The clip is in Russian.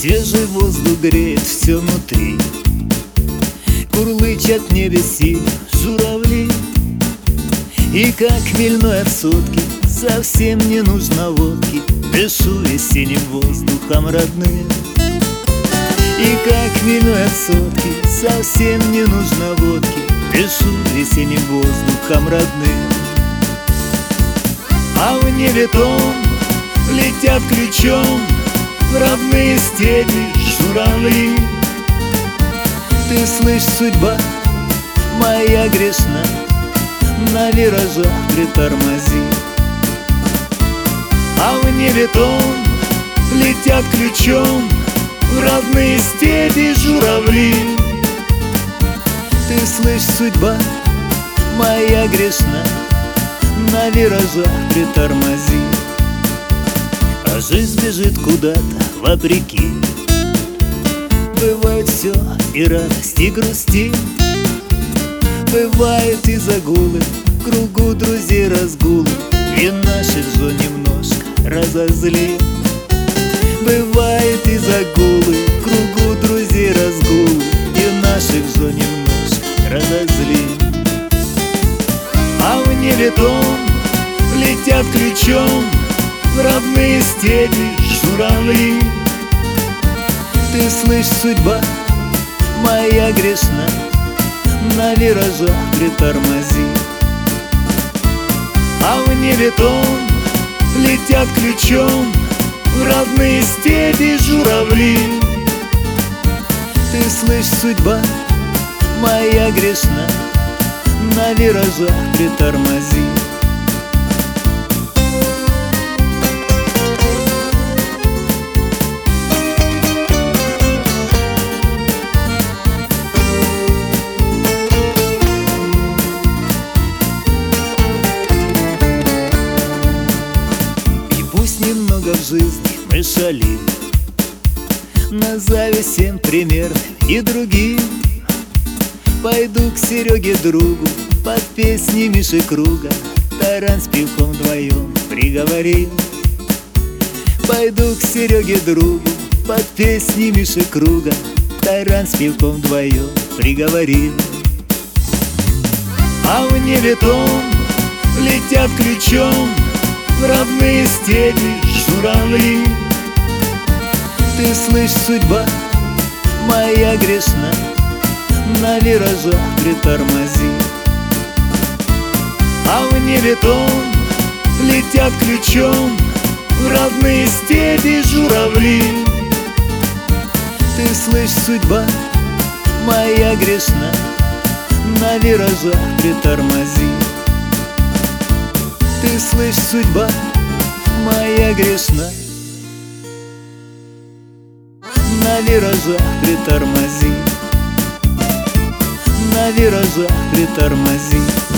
Свежий воздух греет все внутри, курлычат в небе синие журавли. И как хмельной от сотки совсем не нужно водки, дышу весенним воздухом родным. И как хмельной от сотки совсем не нужно водки, дышу весенним воздухом родным. А в небе том летят ключом в родные степи журавли. Ты слышь, судьба моя грешна, на виражах притормози. А в небе том летят ключом в родные степи журавли. Ты слышь, судьба моя грешна, на виражах притормози. А жизнь бежит куда-то вопреки, бывает все и радость, и грусти. Бывают и загулы, в кругу друзей разгулы, и наших жен немножко разозлим. Бывает и загулы, в кругу друзей разгулы, и наших жен немножко разозлим. А в небе том летят ключом в родные степи журавли. Ты слышь, судьба моя грешна, на виражах притормози. А в небе том летят ключом в родные степи журавли. Ты слышь, судьба моя грешна, на виражах притормози. Немного в жизни мы шалим, на зависть всем примерным и другим. Пойду к Сереге другу под песни Миши Круга, таран с пивком вдвоем приговорим. Пойду к Сереге другу под песни Миши Круга, таран с пивком вдвоем приговорим. А в небе том летят ключом в родные степи журавли. Ты слышь, судьба моя грешна, на виражах притормози. А в небе том летят ключом в родные степи журавли. Ты слышь, судьба моя грешна, на виражах притормози. Ты слышь, судьба моя грешна, на виражах притормози, на виражах притормози.